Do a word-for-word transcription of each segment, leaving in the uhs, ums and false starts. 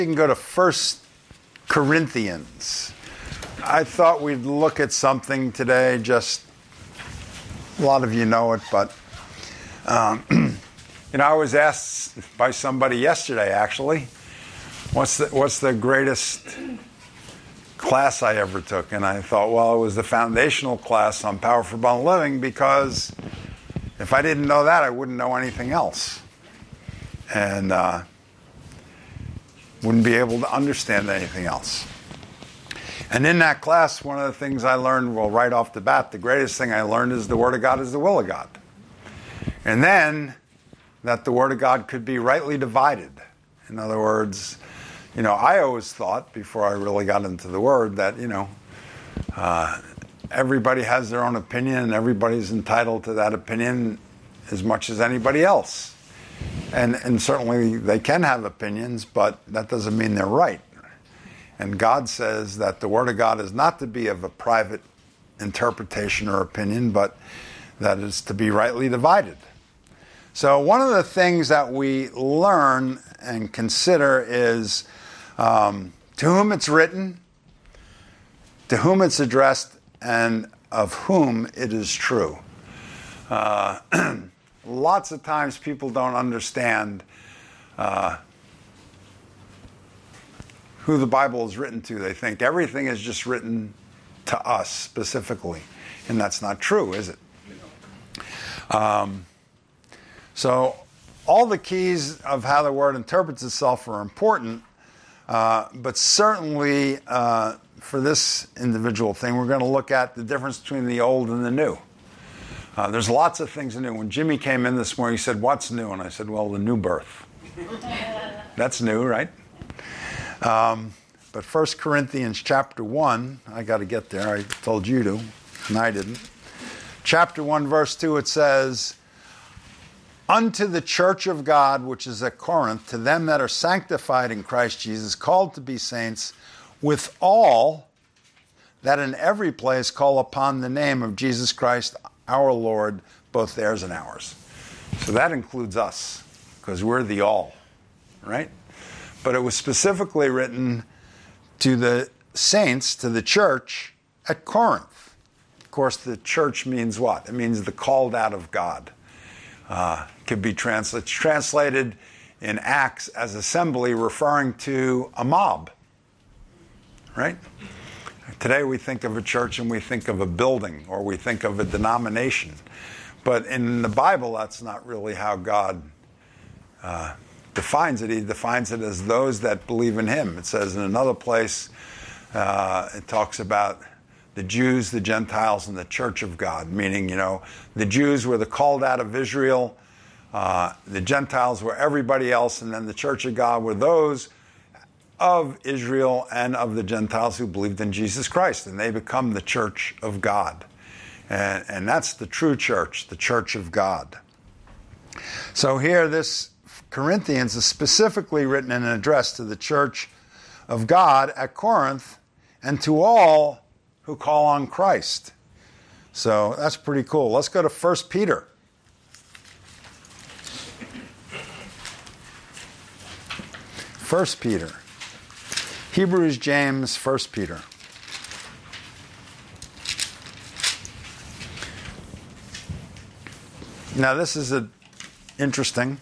You can go to First Corinthians. I thought we'd look at something today, just a lot of you know it, but um, you know, I was asked by somebody yesterday, actually, what's the, what's the greatest class I ever took? And I thought, well, it was the foundational class on Power for Abundant Living, because if I didn't know that, I wouldn't know anything else. And uh, wouldn't be able to understand anything else. And in that class, one of the things I learned, well, right off the bat, the greatest thing I learned is the Word of God is the will of God. And then that the Word of God could be rightly divided. In other words, you know, I always thought, before I really got into the Word, that, you know, uh, everybody has their own opinion and everybody's entitled to that opinion as much as anybody else. And, and certainly they can have opinions, but that doesn't mean they're right. And God says that the Word of God is not to be of a private interpretation or opinion, but that is to be rightly divided. So one of the things that we learn and consider is um, to whom it's written, to whom it's addressed, and of whom it is true. Uh, lots of times people don't understand uh, who the Bible is written to. They think everything is just written to us specifically, and that's not true, is it? Um, so all the keys of how the Word interprets itself are important, uh, but certainly uh, for this individual thing, we're going to look at the difference between the old and the new. Uh, there's lots of things new. When Jimmy came in this morning, he said, "What's new?" And I said, "Well, the new birth." That's new, right? Um, but First Corinthians chapter one, I got to get there. I told you to, and I didn't. Chapter one, verse two, it says, "Unto the church of God, which is at Corinth, to them that are sanctified in Christ Jesus, called to be saints, with all that in every place call upon the name of Jesus Christ, our Lord, both theirs and ours." So that includes us, because we're the all, right? But it was specifically written to the saints, to the church at Corinth. Of course, the church means what? It means the called out of God. Uh, could be translated, translated in Acts as assembly, referring to a mob, right? Today we think of a church and we think of a building, or we think of a denomination. But in the Bible, that's not really how God uh, defines it. He defines it as those that believe in Him. It says in another place, uh, it talks about the Jews, the Gentiles, and the church of God, meaning, you know, the Jews were the called out of Israel, uh, the Gentiles were everybody else, and then the church of God were those of Israel and of the Gentiles who believed in Jesus Christ, and they become the church of God. And, and that's the true church, the church of God. So here, this Corinthians is specifically written in an address to the church of God at Corinth and to all who call on Christ. So that's pretty cool. Let's go to First Peter. First Peter. Hebrews, James, First Peter. Now this is an interesting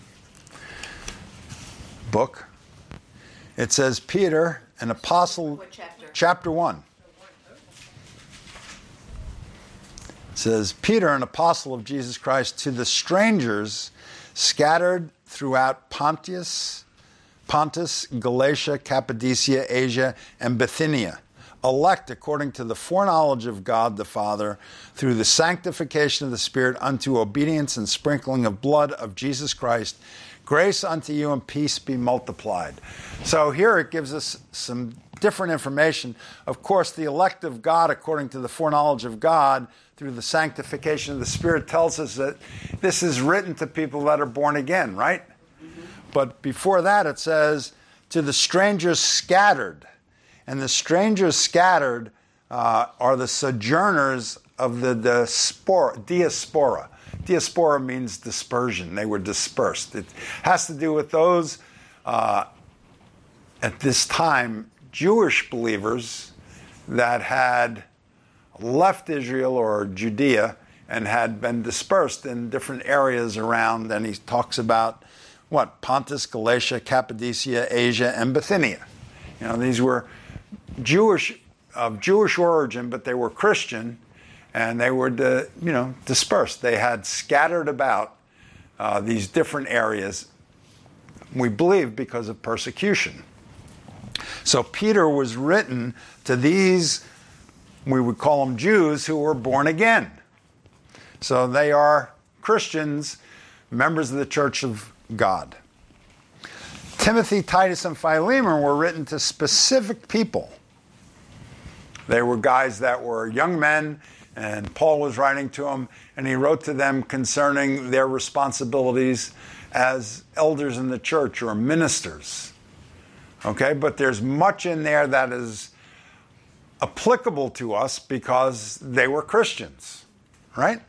book. It says, Peter, an apostle, what chapter? Chapter one. It says, Peter, an apostle of Jesus Christ, to the strangers scattered throughout Pontus, Pontus, Galatia, Cappadocia, Asia, and Bithynia, elect according to the foreknowledge of God the Father, through the sanctification of the Spirit, unto obedience and sprinkling of blood of Jesus Christ, grace unto you and peace be multiplied. So here it gives us some different information. Of course, the elect of God, according to the foreknowledge of God, through the sanctification of the Spirit, tells us that this is written to people that are born again, right? But before that, it says, to the strangers scattered. And the strangers scattered uh, are the sojourners of the diaspora. diaspora. Diaspora means dispersion. They were dispersed. It has to do with those uh, at this time Jewish believers that had left Israel or Judea and had been dispersed in different areas around, and he talks about what? Pontus, Galatia, Cappadocia, Asia, and Bithynia. You know, these were Jewish, of Jewish origin, but they were Christian, and they were, di- you know, dispersed. They had scattered about uh, these different areas, we believe, because of persecution. So Peter was written to these, we would call them Jews, who were born again. So they are Christians, members of the Church of God. Timothy, Titus, and Philemon were written to specific people. They were guys that were young men, and Paul was writing to them, and he wrote to them concerning their responsibilities as elders in the church or ministers. Okay, but there's much in there that is applicable to us because they were Christians, right?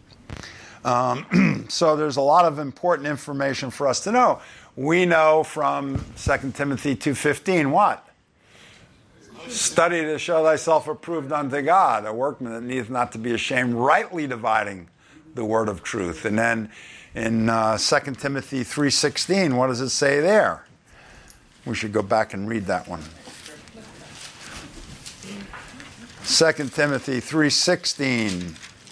Um, so there's a lot of important information for us to know. We know from Second Timothy two fifteen what? Study to show thyself approved unto God, a workman that needeth not to be ashamed, rightly dividing the word of truth. And then in uh, Second Timothy three sixteen, what does it say there? We should go back and read that one. Second Timothy three sixteen.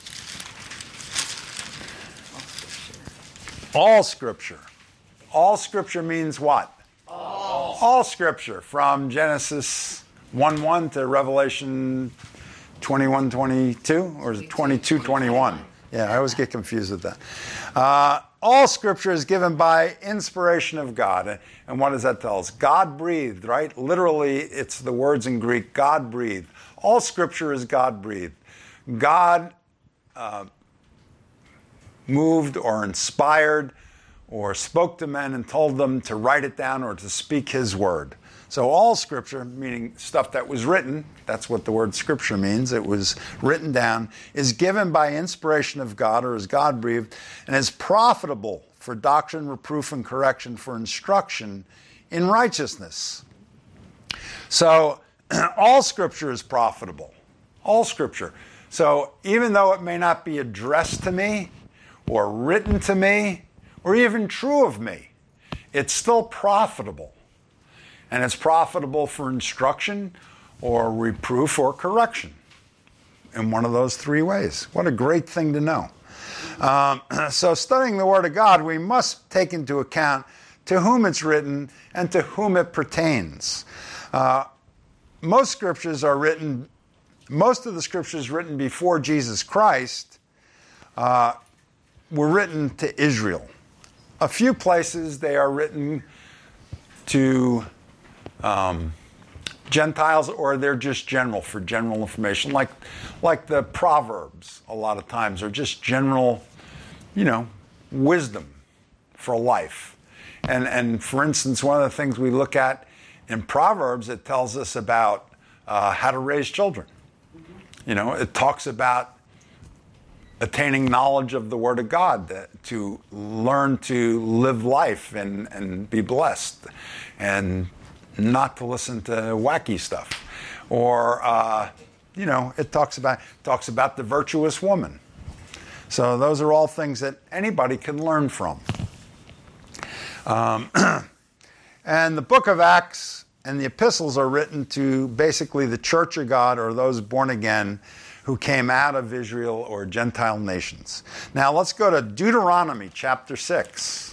All Scripture. All Scripture means what? All. All Scripture, from Genesis one one to Revelation twenty-one twenty-two, or is it twenty-two twenty-one? Yeah, I always get confused with that. Uh, all Scripture is given by inspiration of God. And what does that tell us? God breathed, right? Literally, it's the words in Greek, God breathed. All Scripture is God breathed. God uh, moved or inspired or spoke to men and told them to write it down or to speak his word. So all Scripture, meaning stuff that was written, that's what the word Scripture means, it was written down, is given by inspiration of God, or is God-breathed, and is profitable for doctrine, reproof, and correction, for instruction in righteousness. So all Scripture is profitable. All Scripture. So even though it may not be addressed to me, or written to me, or even true of me, it's still profitable. And it's profitable for instruction or reproof or correction in one of those three ways. What a great thing to know. Um, so studying the Word of God, we must take into account to whom it's written and to whom it pertains. Uh, most scriptures are written, most of the scriptures written before Jesus Christ uh, were written to Israel. A few places they are written to Um, Gentiles, or they're just general, for general information, like like the Proverbs a lot of times are just general, you know, wisdom for life. And and for instance, one of the things we look at in Proverbs, it tells us about uh, how to raise children. You know, it talks about attaining knowledge of the Word of God, that, to learn to live life and, and be blessed, and not to listen to wacky stuff. Or, uh, you know, it talks about talks about the virtuous woman. So those are all things that anybody can learn from. Um, and the book of Acts and the epistles are written to basically the Church of God, or those born again who came out of Israel or Gentile nations. Now let's go to Deuteronomy chapter six.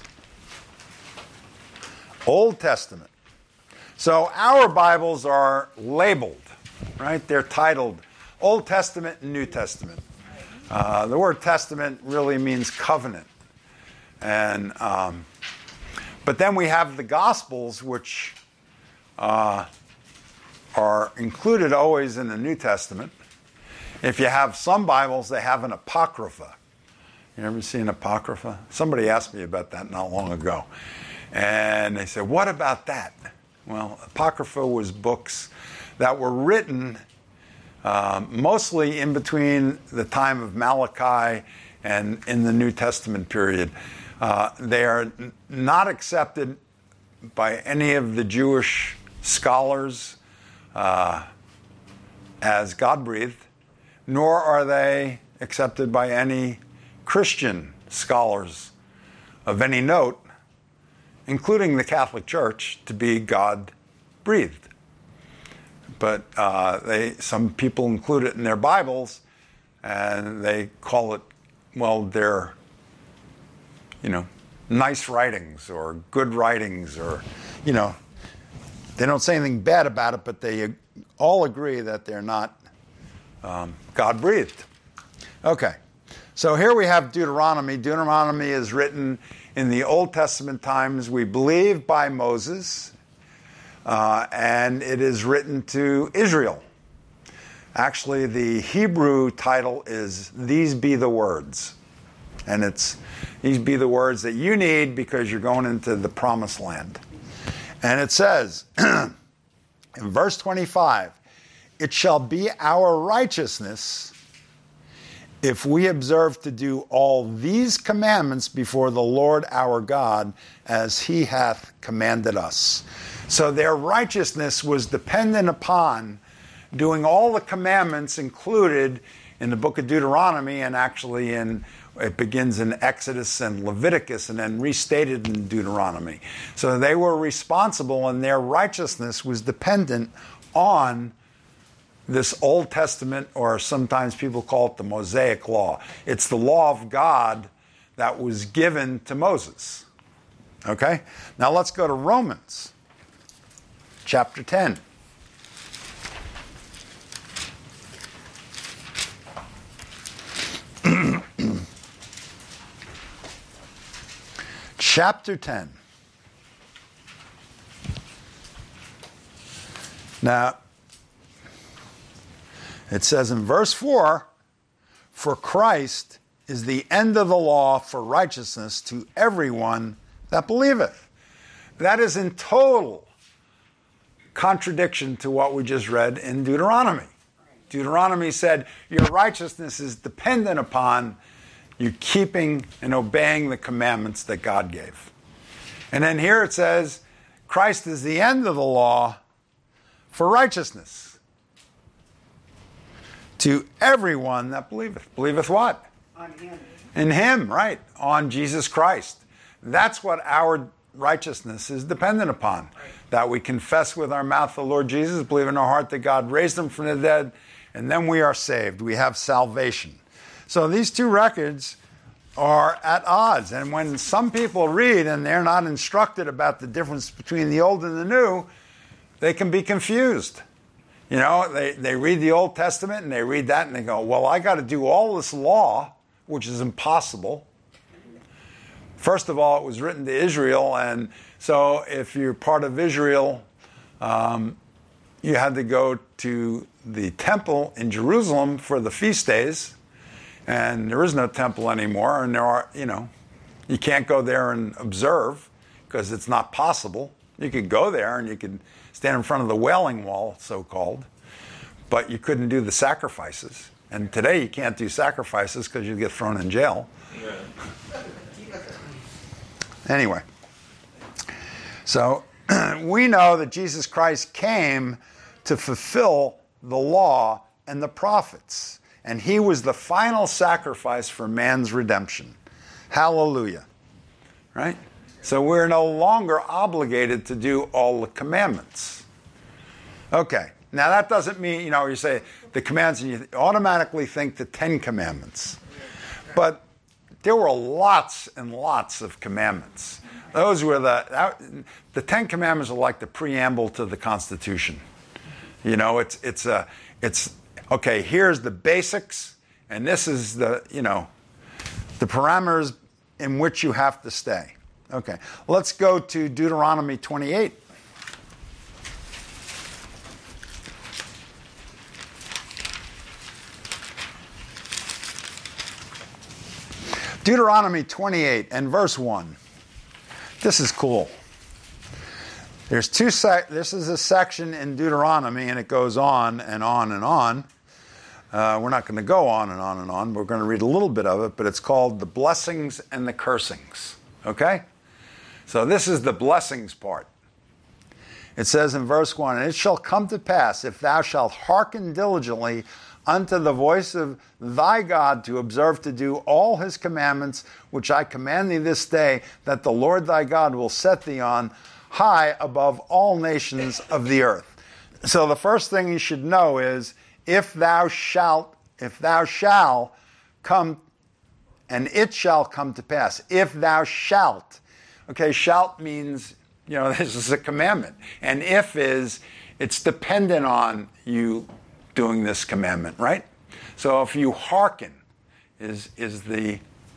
Old Testament. So our Bibles are labeled, right? They're titled Old Testament and New Testament. Uh, the word testament really means covenant. And um, but then we have the Gospels, which uh, are included always in the New Testament. If you have some Bibles, they have an Apocrypha. You ever seen Apocrypha? Somebody asked me about that not long ago. And they said, what about that? Well, Apocrypha was books that were written uh, mostly in between the time of Malachi and in the New Testament period. Uh, they are n- not accepted by any of the Jewish scholars uh, as God-breathed, nor are they accepted by any Christian scholars of any note, including the Catholic Church, to be God-breathed. But uh, they, some people include it in their Bibles, and they call it, well, their, you know, nice writings or good writings, or, you know, they don't say anything bad about it, but they all agree that they're not um, God-breathed. Okay, so here we have Deuteronomy. Deuteronomy is written in the Old Testament times, we believe, by Moses, uh, and it is written to Israel. Actually, the Hebrew title is These Be the Words. And it's these be the words that you need because you're going into the promised land. And it says, in verse twenty-five, it shall be our righteousness if we observe to do all these commandments before the Lord our God as he hath commanded us. So their righteousness was dependent upon doing all the commandments included in the book of Deuteronomy, and actually in it begins in Exodus and Leviticus and then restated in Deuteronomy. So they were responsible, and their righteousness was dependent on this Old Testament, or sometimes people call it the Mosaic Law. It's the law of God that was given to Moses. Okay? Now let's go to Romans chapter ten. Chapter ten. Now, it says in verse four, for Christ is the end of the law for righteousness to everyone that believeth. That is in total contradiction to what we just read in Deuteronomy. Deuteronomy said your righteousness is dependent upon you keeping and obeying the commandments that God gave. And then here it says, Christ is the end of the law for righteousness to everyone that believeth. Believeth what? On him. In him, right. On Jesus Christ. That's what our righteousness is dependent upon. Right. That we confess with our mouth the Lord Jesus, believe in our heart that God raised him from the dead, and then we are saved. We have salvation. So these two records are at odds. And when some people read and they're not instructed about the difference between the old and the new, they can be confused. You know, they, they read the Old Testament and they read that and they go, well, I got to do all this law, which is impossible. First of all, it was written to Israel, and so if you're part of Israel, um, you had to go to the temple in Jerusalem for the feast days, and there is no temple anymore, and there are, you know, you can't go there and observe because it's not possible. You could go there and you could stand in front of the Wailing Wall, so-called, but you couldn't do the sacrifices. And today you can't do sacrifices because you get thrown in jail. Yeah. Anyway, so we know that Jesus Christ came to fulfill the law and the prophets, and he was the final sacrifice for man's redemption. Hallelujah. Right? So we're no longer obligated to do all the commandments. Okay. Now that doesn't mean, you know, you say the commands and you automatically think the Ten Commandments. But there were lots and lots of commandments. Those were the, that, the Ten Commandments are like the preamble to the Constitution. You know, it's, it's, a, it's, okay, here's the basics, and this is the, you know, the parameters in which you have to stay. Okay, let's go to Deuteronomy twenty-eight. Deuteronomy twenty-eight and verse one. This is cool. There's two sec- this is a section in Deuteronomy, and it goes on and on and on. Uh, we're not going to go on and on and on. We're going to read a little bit of it, but it's called the blessings and the cursings. Okay? So this is the blessings part. It says in verse one, "And it shall come to pass, if thou shalt hearken diligently unto the voice of thy God, to observe to do all his commandments, which I command thee this day, that the Lord thy God will set thee on high above all nations of the earth." So the first thing you should know is, if thou shalt, if thou shalt come, and it shall come to pass. If thou shalt. Okay, shalt means, you know, this is a commandment. And if is, it's dependent on you doing this commandment, right? So if you hearken is is the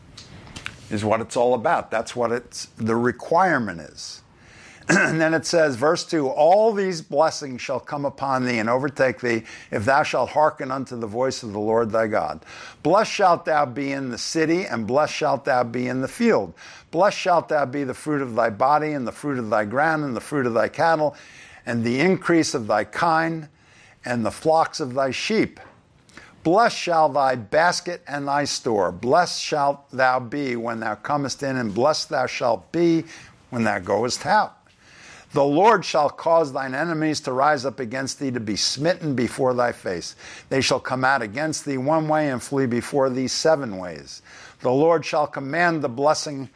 is what it's all about. That's what it's the requirement is. And then it says, verse two, "All these blessings shall come upon thee and overtake thee, if thou shalt hearken unto the voice of the Lord thy God. Blessed shalt thou be in the city, and blessed shalt thou be in the field. Blessed shalt thou be the fruit of thy body, and the fruit of thy ground, and the fruit of thy cattle, and the increase of thy kine, and the flocks of thy sheep. Blessed shall thy basket and thy store. Blessed shalt thou be when thou comest in, and blessed thou shalt be when thou goest out. The Lord shall cause thine enemies to rise up against thee, to be smitten before thy face. They shall come out against thee one way, and flee before thee seven ways. The Lord shall command the blessing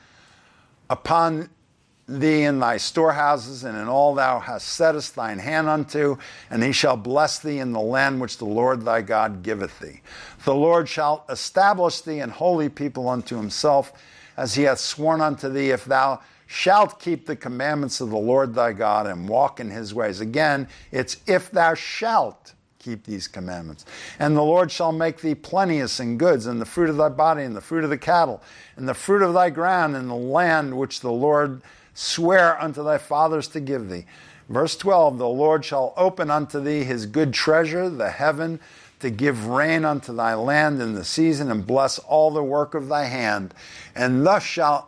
upon thee in thy storehouses, and in all thou hast settest thine hand unto, and he shall bless thee in the land which the Lord thy God giveth thee. The Lord shall establish thee an holy people unto himself, as he hath sworn unto thee, if thou shalt keep the commandments of the Lord thy God and walk in his ways." Again, it's if thou shalt keep these commandments. "And the Lord shall make thee plenteous in goods, and the fruit of thy body, and the fruit of the cattle, and the fruit of thy ground, in the land which the Lord sware unto thy fathers to give thee." Verse twelve, "The Lord shall open unto thee his good treasure, the heaven, to give rain unto thy land in the season, and bless all the work of thy hand. And thus shalt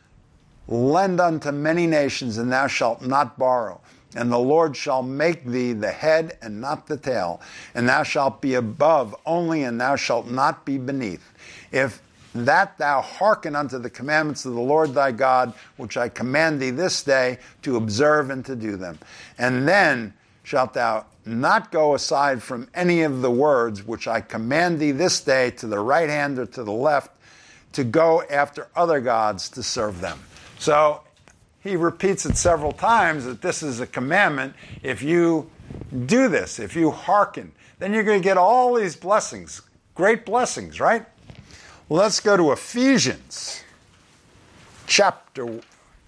lend unto many nations, and thou shalt not borrow. And the Lord shall make thee the head and not the tail. And thou shalt be above only, and thou shalt not be beneath. If that thou hearken unto the commandments of the Lord thy God, which I command thee this day, to observe and to do them. And then shalt thou not go aside from any of the words which I command thee this day, to the right hand or to the left, to go after other gods to serve them." So he repeats it several times that this is a commandment. If you do this, if you hearken, then you're going to get all these blessings. Great blessings, right? Let's go to Ephesians chapter,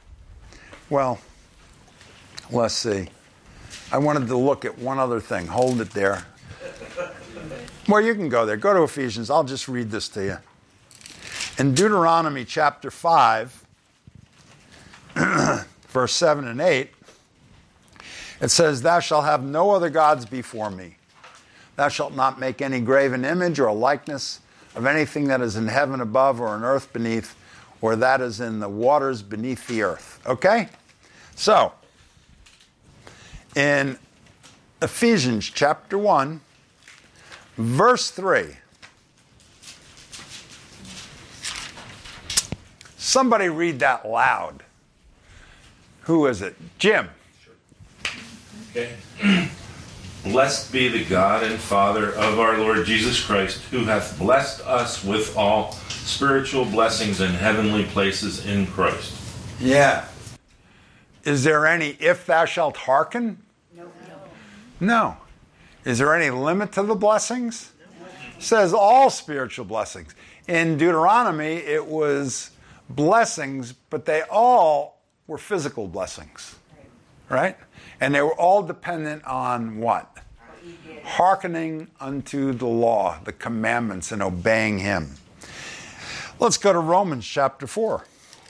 well, let's see. I wanted to look at one other thing. Hold it there. Well, you can go there. Go to Ephesians. I'll just read this to you. In Deuteronomy chapter five, verse seven and eight, it says, "Thou shalt have no other gods before me. Thou shalt not make any graven image or a likeness of anything that is in heaven above, or in earth beneath, or that is in the waters beneath the earth." Okay? So, in Ephesians chapter one, verse three, somebody read that loud. Who is it? Jim. Okay. "Blessed be the God and Father of our Lord Jesus Christ, who hath blessed us with all spiritual blessings in heavenly places in Christ." Yeah. Is there any "if thou shalt hearken"? No. No. Is there any limit to the blessings? No. It says all spiritual blessings. In Deuteronomy, it was blessings, but they all were physical blessings, right? And they were all dependent on what? Hearkening unto the law, the commandments, and obeying him. Let's go to Romans chapter four.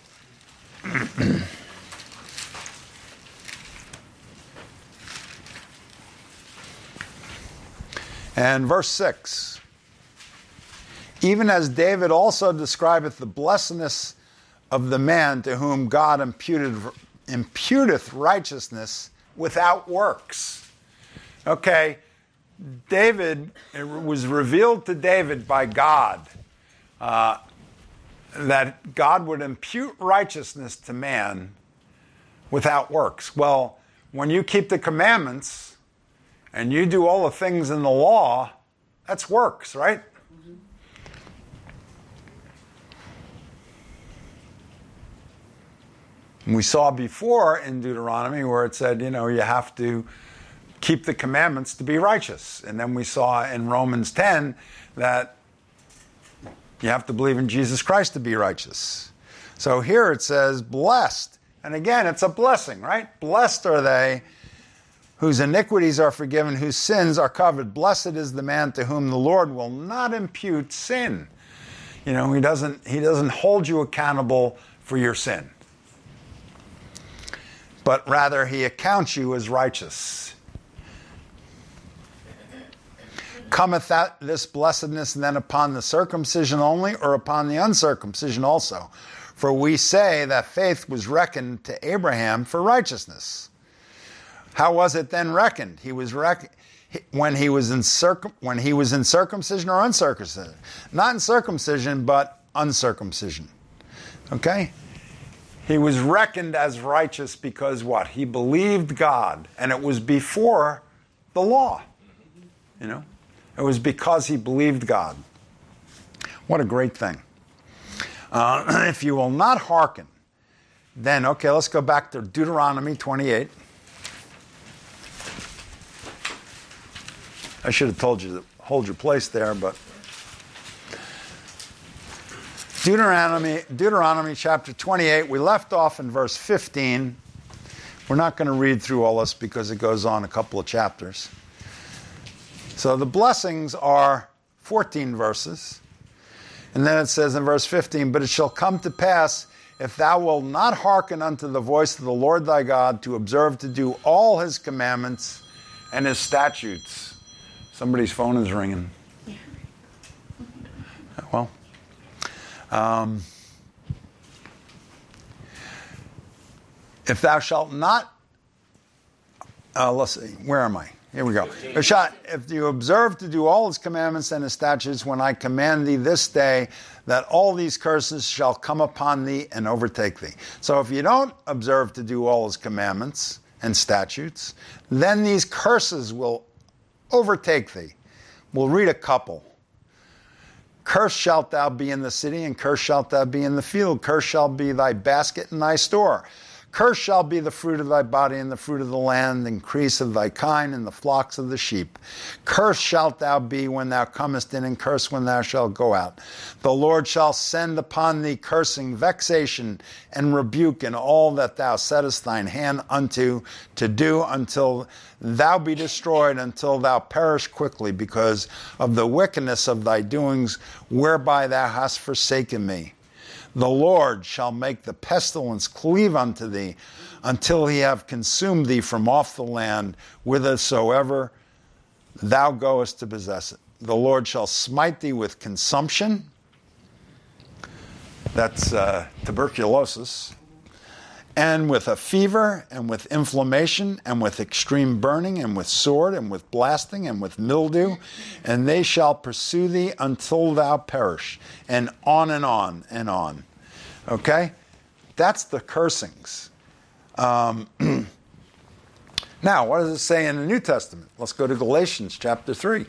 And verse six. "Even as David also describeth the blessedness of the man to whom God imputed, imputeth righteousness without works." Okay, David, it was revealed to David by God uh, that God would impute righteousness to man without works. Well, when you keep the commandments and you do all the things in the law, that's works, right? Mm-hmm. We saw before in Deuteronomy where it said, you know, you have to keep the commandments to be righteous. And then we saw in Romans ten that you have to believe in Jesus Christ to be righteous. So here it says, blessed. And again, it's a blessing, right? Blessed are they whose iniquities are forgiven, whose sins are covered. Blessed is the man to whom the Lord will not impute sin. You know, he doesn't, he doesn't hold you accountable for your sin, but rather he accounts you as righteous. Cometh that this blessedness then upon the circumcision only, or upon the uncircumcision also? For we say that faith was reckoned to Abraham for righteousness. How was it then reckoned? He was reck- when he was in circum- when he was in circumcision or uncircumcision? Not in circumcision, but uncircumcision. Okay? He was reckoned as righteous because what? He believed God, and it was before the law. You know? It was because he believed God. What a great thing. Uh, if you will not hearken, then, okay, let's go back to Deuteronomy twenty-eight. I should have told you to hold your place there, but Deuteronomy, Deuteronomy chapter twenty-eight, we left off in verse fifteen. We're not going to read through all this because it goes on a couple of chapters. So the blessings are fourteen verses. And then it says in verse fifteen, but it shall come to pass, if thou wilt not hearken unto the voice of the Lord thy God, to observe to do all his commandments and his statutes. Somebody's phone is ringing. Yeah. Well, um, if thou shalt not, uh, let's see, where am I? Here we go. If you observe to do all his commandments and his statutes, when I command thee this day, that all these curses shall come upon thee and overtake thee. So if you don't observe to do all his commandments and statutes, then these curses will overtake thee. We'll read a couple. Cursed shalt thou be in the city, and cursed shalt thou be in the field. Cursed shall be thy basket and thy store. Cursed shall be the fruit of thy body and the fruit of the land, the increase of thy kind and the flocks of the sheep. Cursed shalt thou be when thou comest in, and cursed when thou shalt go out. The Lord shall send upon thee cursing, vexation, and rebuke in all that thou settest thine hand unto to do, until thou be destroyed, until thou perish quickly, because of the wickedness of thy doings, whereby thou hast forsaken me. The Lord shall make the pestilence cleave unto thee, until he have consumed thee from off the land, whithersoever thou goest to possess it. The Lord shall smite thee with consumption, that's uh, tuberculosis, and with a fever, and with inflammation, and with extreme burning, and with sword, and with blasting, and with mildew, and they shall pursue thee until thou perish, and on and on and on. Okay? That's the cursings. Um, now, what does it say in the New Testament? Let's go to Galatians chapter three.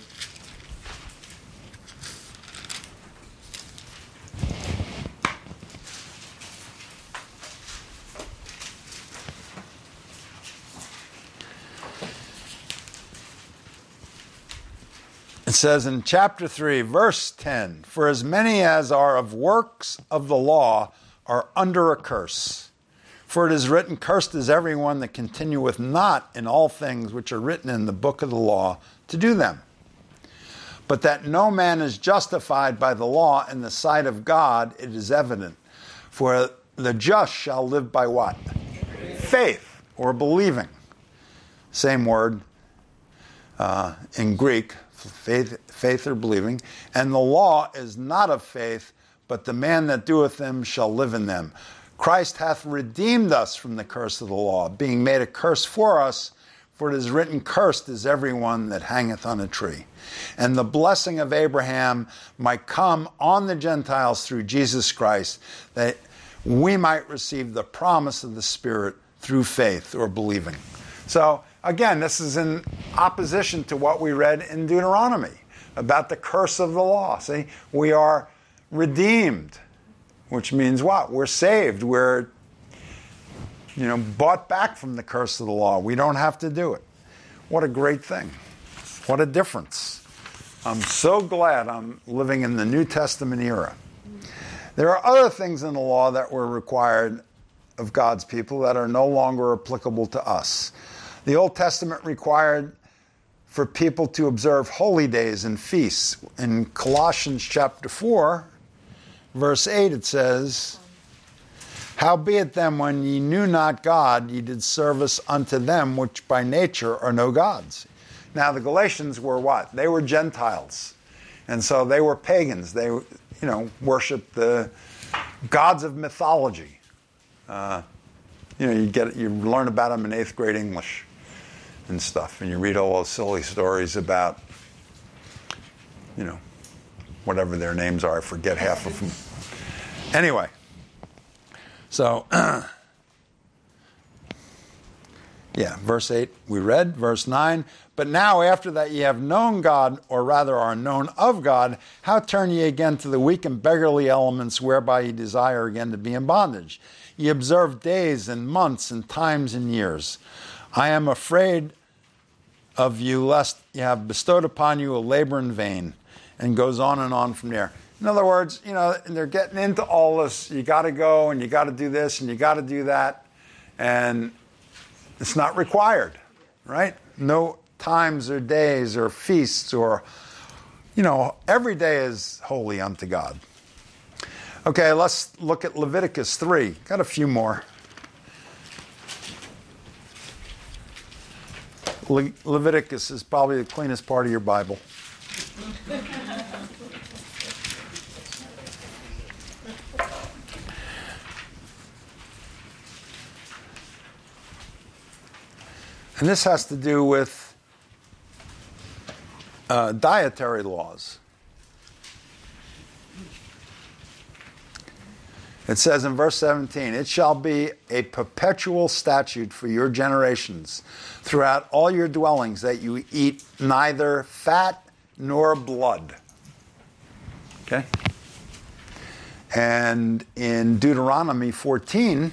It says in chapter three, verse ten, for as many as are of works of the law are under a curse. For it is written, cursed is everyone that continueth not in all things which are written in the book of the law to do them. But that no man is justified by the law in the sight of God, it is evident. For the just shall live by what? Faith, or believing. Same word uh, in Greek, faith, faith or believing. And the law is not of faith, but the man that doeth them shall live in them. Christ hath redeemed us from the curse of the law, being made a curse for us, for it is written, cursed is everyone that hangeth on a tree. And the blessing of Abraham might come on the Gentiles through Jesus Christ, that we might receive the promise of the Spirit through faith or believing. So, again, this is in opposition to what we read in Deuteronomy about the curse of the law. See, we are redeemed, which means what? We're saved. We're, you know, bought back from the curse of the law. We don't have to do it. What a great thing. What a difference. I'm so glad I'm living in the New Testament era. There are other things in the law that were required of God's people that are no longer applicable to us. The Old Testament required for people to observe holy days and feasts. In Colossians chapter four, verse eight, it says, "Howbeit then, when ye knew not God, ye did service unto them which by nature are no gods." Now, the Galatians were what? They were Gentiles. And so they were pagans. They, you know, worshiped the gods of mythology. Uh, you know, you get you learn about them in eighth grade English and stuff, and you read all those silly stories about, you know, whatever their names are. I forget half of them. Anyway, so yeah, verse eight we read. Verse nine, "But now after that ye have known God, or rather are known of God, how turn ye again to the weak and beggarly elements whereby ye desire again to be in bondage? Ye observe days and months and times and years. I am afraid of you lest ye have bestowed upon you a labor in vain," and goes on and on from there. In other words, you know, they're getting into all this, you got to go and you got to do this and you got to do that, and it's not required, right? No times or days or feasts or, you know, every day is holy unto God. Okay, let's look at Leviticus three. Got a few more. Le- Leviticus is probably the cleanest part of your Bible. And this has to do with uh, dietary laws. It says in verse seventeen, "It shall be a perpetual statute for your generations throughout all your dwellings that you eat neither fat nor blood." Okay? And in Deuteronomy fourteen,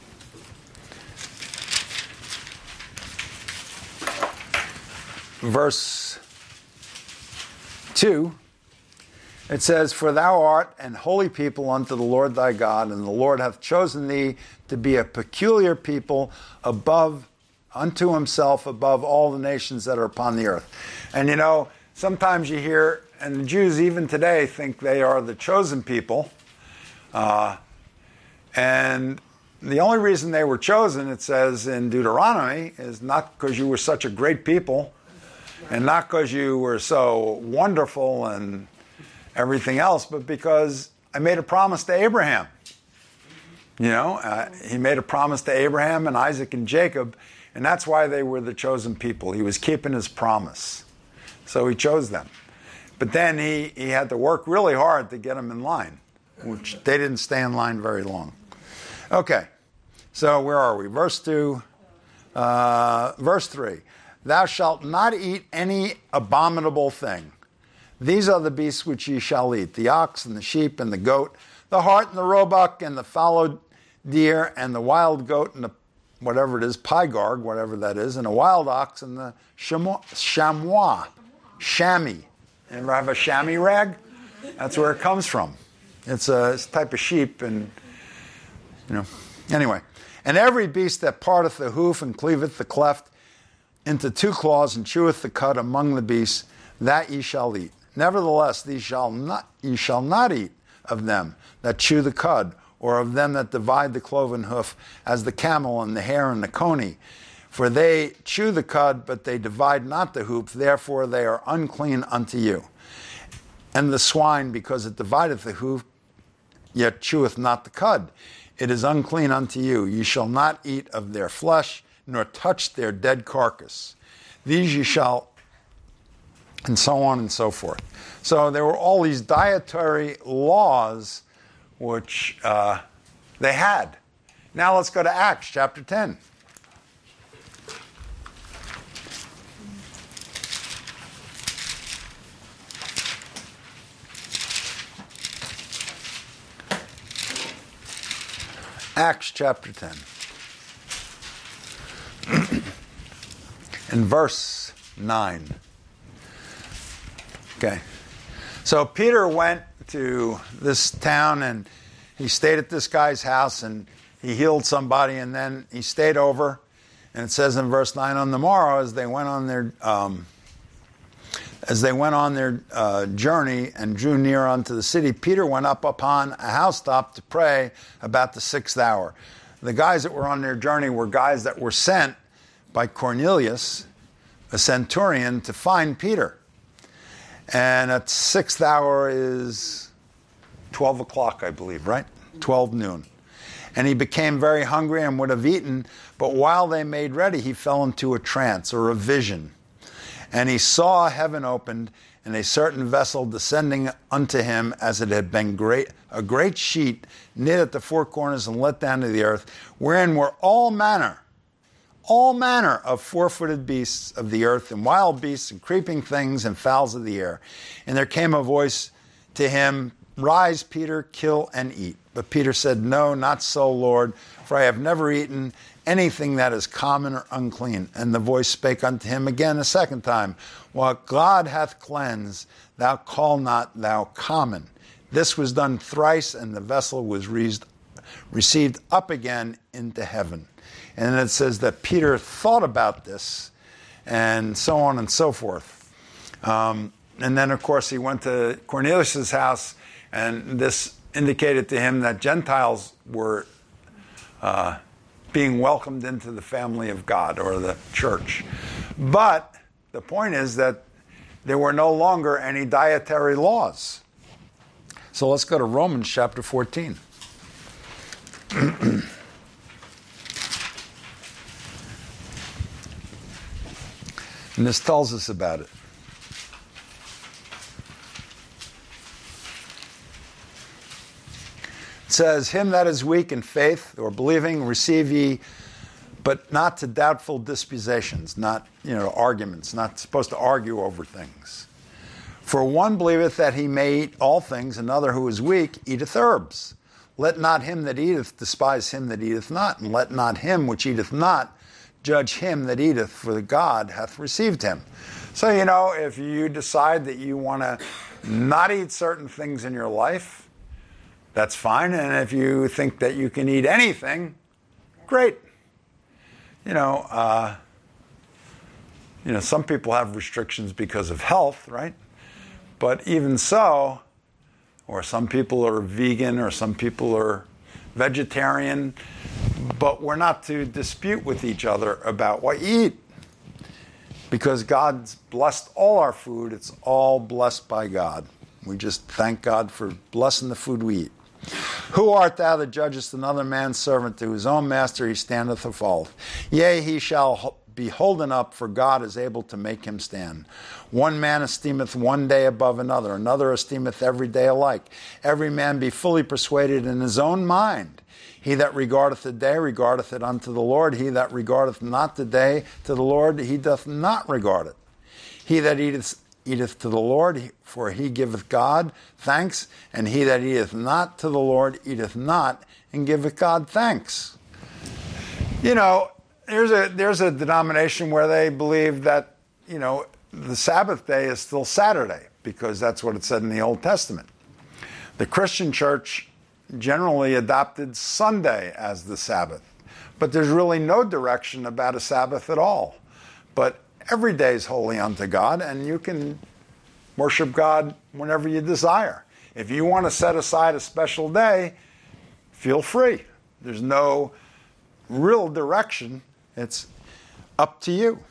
verse two, it says, "For thou art an holy people unto the Lord thy God, and the Lord hath chosen thee to be a peculiar people above unto himself above all the nations that are upon the earth." And you know, sometimes you hear, and the Jews even today think they are the chosen people. Uh, and the only reason they were chosen, it says in Deuteronomy, is not because you were such a great people, and not because you were so wonderful and everything else, but because I made a promise to Abraham. You know, uh, he made a promise to Abraham and Isaac and Jacob, and that's why they were the chosen people. He was keeping his promise. So he chose them. But then he, he had to work really hard to get them in line, which they didn't stay in line very long. Okay, so where are we? Verse two, uh, verse three. "Thou shalt not eat any abominable thing. These are the beasts which ye shall eat, the ox and the sheep and the goat, the hart and the roebuck and the fallow deer and the wild goat and the whatever it is, pygarg, whatever that is, and a wild ox and the chamois, chamois, chamois. Ever have a chamois rag? That's where it comes from. It's a, it's a type of sheep, and, you know, anyway. "And every beast that parteth the hoof and cleaveth the cleft into two claws and cheweth the cud among the beasts, that ye shall eat. Nevertheless, these shall not, ye shall not eat of them that chew the cud, or of them that divide the cloven hoof, as the camel and the hare and the coney. For they chew the cud, but they divide not the hoof, therefore they are unclean unto you. And the swine, because it divideth the hoof, yet cheweth not the cud, it is unclean unto you. Ye shall not eat of their flesh, nor touch their dead carcass. These ye shall," and so on and so forth. So there were all these dietary laws which uh, they had. Now let's go to Acts chapter ten. Acts chapter ten. In verse nine. Okay. So Peter went to this town and he stayed at this guy's house and he healed somebody, and then he stayed over. And it says in verse nine, on the morrow, as they went on their um, as they went on their uh, journey and drew near unto the city, Peter went up upon a housetop to pray about the sixth hour. The guys that were on their journey were guys that were sent by Cornelius, a centurion, to find Peter. And at sixth hour is twelve o'clock, I believe, right? twelve noon. And he became very hungry and would have eaten, but while they made ready, he fell into a trance or a vision. And he saw heaven opened, and a certain vessel descending unto him, as it had been great, a great sheet knit at the four corners and let down to the earth, wherein were all manner, all manner of four-footed beasts of the earth, and wild beasts, and creeping things, and fowls of the air. And there came a voice to him, Rise, Peter, kill and eat. But Peter said, No, not so, Lord, for I have never eaten anything that is common or unclean. And the voice spake unto him again a second time, What God hath cleansed, thou call not thou common. This was done thrice, and the vessel was raised, received up again into heaven. And it says that Peter thought about this, and so on and so forth. Um, and then, of course, he went to Cornelius' house, and this indicated to him that Gentiles were uh, being welcomed into the family of God, or the church. But the point is that there were no longer any dietary laws. So let's go to Romans chapter fourteen. And this tells us about it. It says, Him that is weak in faith or believing, receive ye, but not to doubtful disputations, not, you know, arguments, not supposed to argue over things. For one believeth that he may eat all things, another who is weak eateth herbs. Let not him that eateth despise him that eateth not, and let not him which eateth not judge him that eateth, for the God hath received him. So, you know, if you decide that you want to not eat certain things in your life, that's fine. And if you think that you can eat anything, great. You know, uh, you know, some people have restrictions because of health, right? But even so, or some people are vegan, or some people are vegetarian, but we're not to dispute with each other about what you eat. Because God's blessed all our food. It's all blessed by God. We just thank God for blessing the food we eat. Who art thou that judgest another man's servant? To his own master he standeth or falleth. Yea, he shall be holden up, for God is able to make him stand. One man esteemeth one day above another, another esteemeth every day alike. Every man be fully persuaded in his own mind. He that regardeth the day regardeth it unto the Lord. He that regardeth not the day to the Lord, he doth not regard it. He that eateth eateth to the Lord, for he giveth God thanks, and he that eateth not to the Lord eateth not, and giveth God thanks. You know, there's a there's a denomination where they believe that, you know, the Sabbath day is still Saturday, because that's what it said in the Old Testament. The Christian church generally adopted Sunday as the Sabbath, but there's really no direction about a Sabbath at all. But every day is holy unto God, and you can worship God whenever you desire. If you want to set aside a special day, feel free. There's no real direction. It's up to you.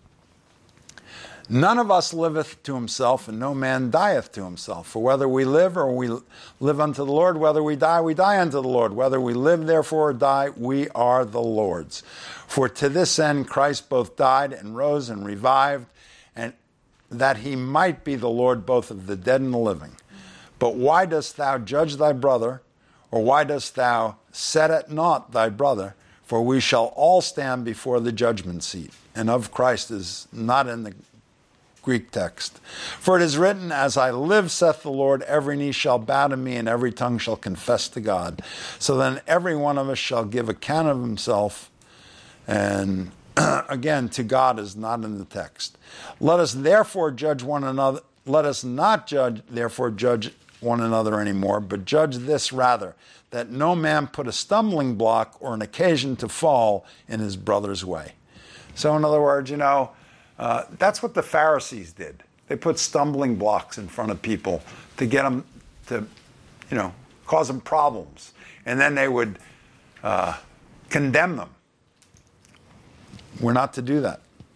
None of us liveth to himself, and no man dieth to himself. For whether we live or we live unto the Lord, whether we die, we die unto the Lord. Whether we live, therefore, or die, we are the Lord's. For to this end Christ both died and rose and revived, and that he might be the Lord both of the dead and the living. But why dost thou judge thy brother, or why dost thou set at naught thy brother? For we shall all stand before the judgment seat. And of Christ is not in the Greek text. For it is written, as I live, saith the Lord, every knee shall bow to me and every tongue shall confess to God. So then every one of us shall give account of himself. And again, to God is not in the text. Let us therefore judge one another. Let us not judge, therefore judge one another anymore, but judge this rather, that no man put a stumbling block or an occasion to fall in his brother's way. So in other words, you know, uh, that's what the Pharisees did. They put stumbling blocks in front of people to get them to, you know, cause them problems. And then they would uh, condemn them. We're not to do that.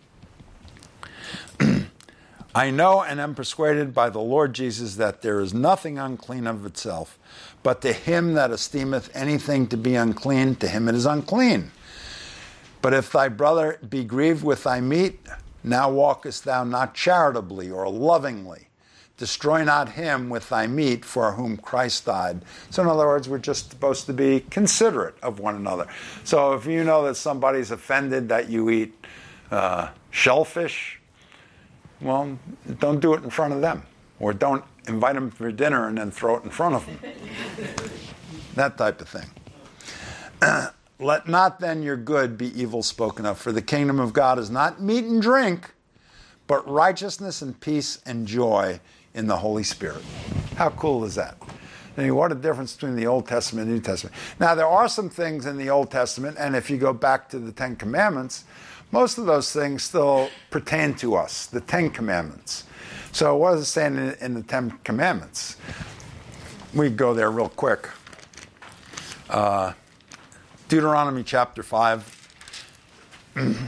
I know and am persuaded by the Lord Jesus that there is nothing unclean of itself, but to him that esteemeth anything to be unclean, to him it is unclean. But if thy brother be grieved with thy meat, now walkest thou not charitably or lovingly. Destroy not him with thy meat for whom Christ died. So in other words, we're just supposed to be considerate of one another. So if you know that somebody's offended that you eat uh, shellfish, well, don't do it in front of them. Or don't invite them for dinner and then throw it in front of them. That type of thing. Uh, Let not then your good be evil spoken of, for the kingdom of God is not meat and drink, but righteousness and peace and joy in the Holy Spirit. How cool is that? I mean, what a difference between the Old Testament and the New Testament. Now, there are some things in the Old Testament, and if you go back to the Ten Commandments, most of those things still pertain to us, the Ten Commandments. So what does it say in, in the Ten Commandments? We go there real quick. Uh, Deuteronomy chapter five. In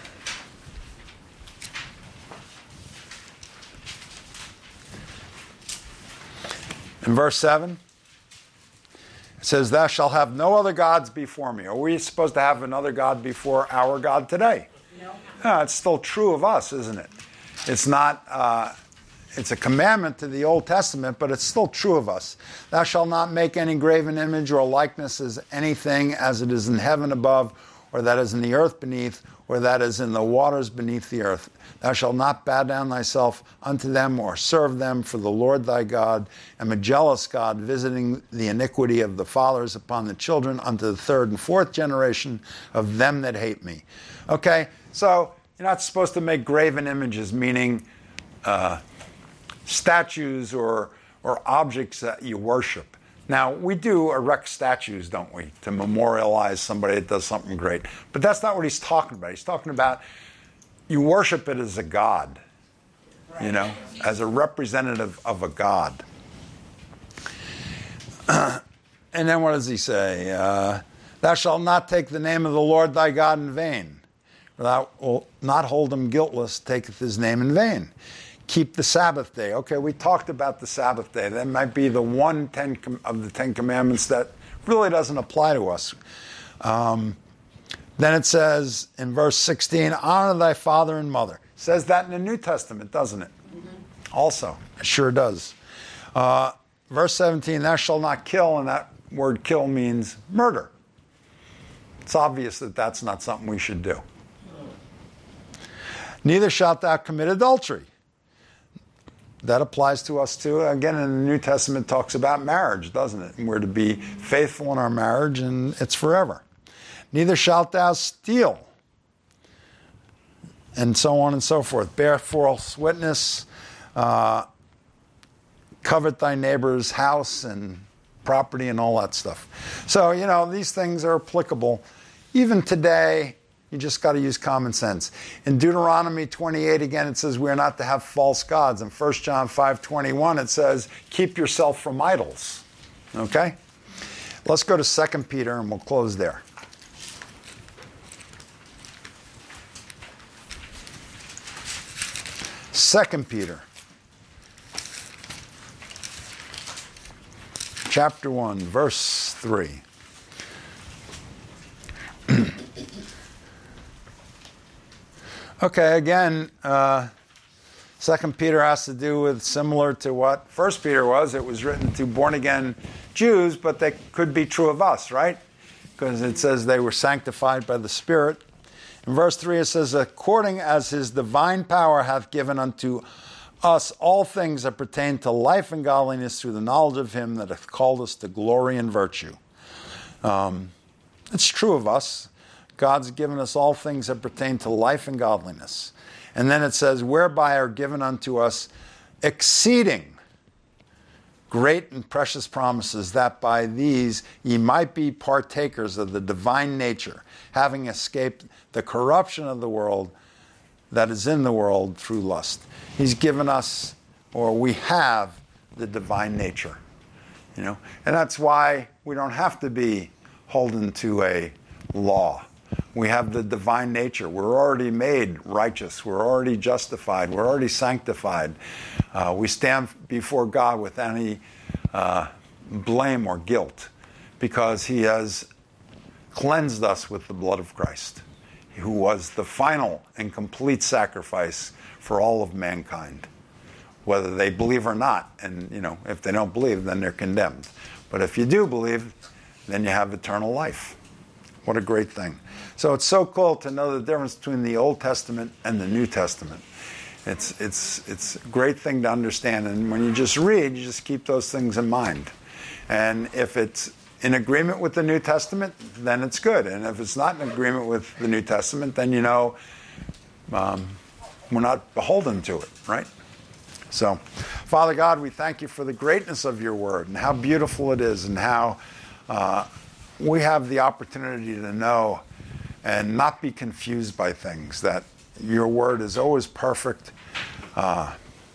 verse seven, it says, thou shalt have no other gods before me. Are we supposed to have another God before our God today? No. No, it's still true of us, isn't it? It's not, uh, it's a commandment to the Old Testament, but it's still true of us. Thou shalt not make any graven image or likeness as anything as it is in heaven above, or that is in the earth beneath, or that is in the waters beneath the earth. Thou shalt not bow down thyself unto them or serve them, for the Lord thy God am a jealous God, visiting the iniquity of the fathers upon the children unto the third and fourth generation of them that hate me. Okay, so you're not supposed to make graven images, meaning uh, statues or or objects that you worship. Now, we do erect statues, don't we, to memorialize somebody that does something great. But that's not what he's talking about. He's talking about you worship it as a god, you know, as a representative of a god. Uh, and then what does he say? Uh, Thou shalt not take the name of the Lord thy God in vain. Thou wilt not hold him guiltless, taketh his name in vain. Keep the Sabbath day. Okay, we talked about the Sabbath day. That might be the one ten of the Ten Commandments that really doesn't apply to us. Um, then it says in verse sixteen, honor thy father and mother. It says that in the New Testament, doesn't it? Mm-hmm. Also, it sure does. Uh, verse seventeen, thou shalt not kill, and that word kill means murder. It's obvious that that's not something we should do. Neither shalt thou commit adultery. That applies to us too. Again, in the New Testament, it talks about marriage, doesn't it? And we're to be faithful in our marriage, and it's forever. Neither shalt thou steal, and so on and so forth. Bear false witness, uh, covet thy neighbor's house and property and all that stuff. So, you know, these things are applicable. Even today, you just got to use common sense. In Deuteronomy twenty-eight, again, it says we are not to have false gods. In First John five twenty-one, it says, keep yourself from idols. Okay? Let's go to Second Peter, and we'll close there. Second Peter. Chapter one, verse three. Okay, again, uh, Second Peter has to do with similar to what First Peter was. It was written to born-again Jews, but that could be true of us, right? Because it says they were sanctified by the Spirit. In verse three it says, according as his divine power hath given unto us all things that pertain to life and godliness through the knowledge of him that hath called us to glory and virtue. Um, it's true of us. God's given us all things that pertain to life and godliness. And then it says, whereby are given unto us exceeding great and precious promises, that by these ye might be partakers of the divine nature, having escaped the corruption of the world that is in the world through lust. He's given us, or we have, the divine nature. You know, and that's why we don't have to be holden to a law. We have the divine nature. We're already made righteous. We're already justified. We're already sanctified. Uh, we stand before God with any uh, blame or guilt because he has cleansed us with the blood of Christ, who was the final and complete sacrifice for all of mankind, whether they believe or not. And, you know, if they don't believe, then they're condemned. But if you do believe, then you have eternal life. What a great thing. So it's so cool to know the difference between the Old Testament and the New Testament. It's it's it's a great thing to understand. And when you just read, you just keep those things in mind. And if it's in agreement with the New Testament, then it's good. And if it's not in agreement with the New Testament, then you know um, we're not beholden to it, right? So, Father God, we thank you for the greatness of your word and how beautiful it is and how uh, we have the opportunity to know and not be confused by things, that your word is always perfect uh,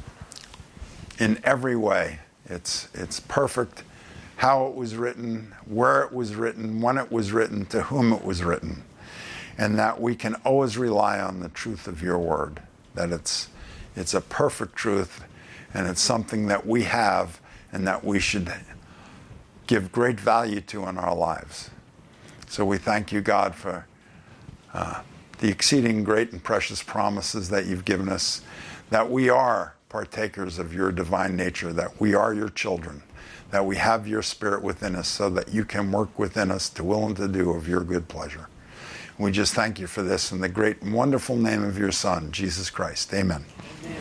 in every way. It's it's perfect how it was written, where it was written, when it was written, to whom it was written, and that we can always rely on the truth of your word, that it's it's a perfect truth and it's something that we have and that we should give great value to in our lives. So we thank you, God, for uh, the exceeding great and precious promises that you've given us, that we are partakers of your divine nature, that we are your children, that we have your spirit within us so that you can work within us to will and to do of your good pleasure. We just thank you for this in the great and wonderful name of your Son, Jesus Christ. Amen.